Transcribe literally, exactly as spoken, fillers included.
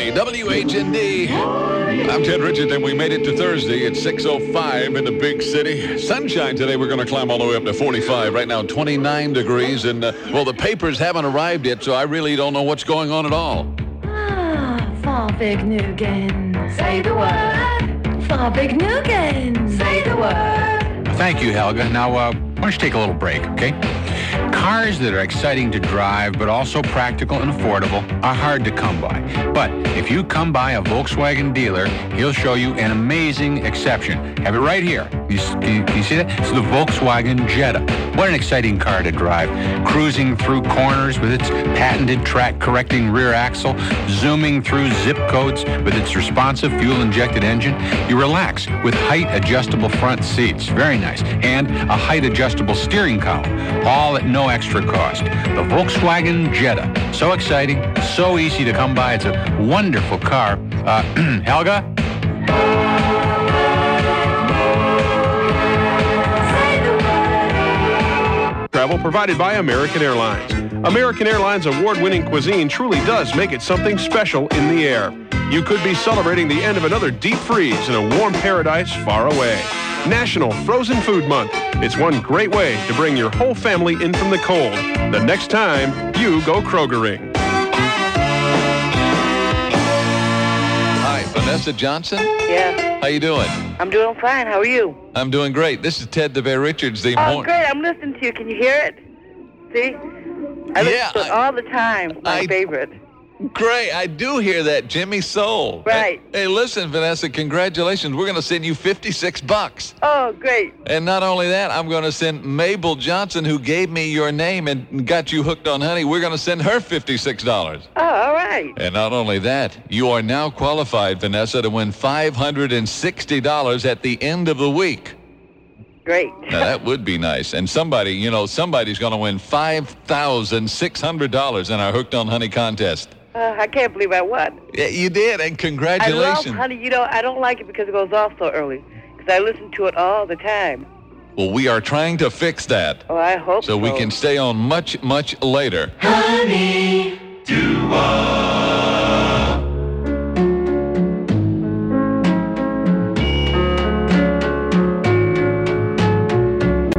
Friday, W H N D. I'm Ted Richards, and we made it to Thursday at six oh five in the big city. Sunshine today. We're going to climb all the way up to forty-five. Right now, twenty-nine degrees. And, uh, well, the papers haven't arrived yet, so I really don't know what's going on at all. Ah, Farbig-Nugan. Say the word. Farbig-Nugan. Say the word. Thank you, Helga. Now, uh, why don't you take a little break, okay? Cars that are exciting to drive but also practical and affordable are hard to come by. But if you come by a Volkswagen dealer, he'll show you an amazing exception. Have it right here. You, you, you see that? It's the Volkswagen Jetta. What an exciting car to drive. Cruising through corners with its patented track-correcting rear axle, zooming through zip codes with its responsive fuel-injected engine. You relax with height-adjustable front seats. Very nice. And a height-adjustable steering column. All at no extra cost. The Volkswagen Jetta. So exciting, so easy to come by. It's a wonderful car. Uh, Helga? Travel provided by American Airlines. American Airlines' award-winning cuisine truly does make it something special in the air. You could be celebrating the end of another deep freeze in a warm paradise far away. National Frozen Food Month. It's one great way to bring your whole family in from the cold the next time you go Krogering. Hi, Vanessa Johnson? Yeah. How you doing? I'm doing fine. How are you? I'm doing great. This is Ted DeVay Richards. The Oh, mor- great. I'm listening to you. Can you hear it? See? I listen Yeah, to it I- all the time. My I- favorite. Great. I do hear that, Jimmy Soul. Right. Hey, hey, listen, Vanessa, congratulations. We're going to send you fifty-six bucks. Oh, great. And not only that, I'm going to send Mabel Johnson, who gave me your name and got you hooked on honey, we're going to send her fifty-six dollars. Oh, all right. And not only that, you are now qualified, Vanessa, to win five hundred sixty dollars at the end of the week. Great. Now, that would be nice. And somebody, you know, somebody's going to win five thousand six hundred dollars in our Hooked on Honey contest. Uh, I can't believe I won. Yeah, you did, and I congratulations. love honey. You know, I don't like it because it goes off so early. Because I listen to it all the time. Well, we are trying to fix that Oh, I hope so. so we can stay on much, much later. Honey.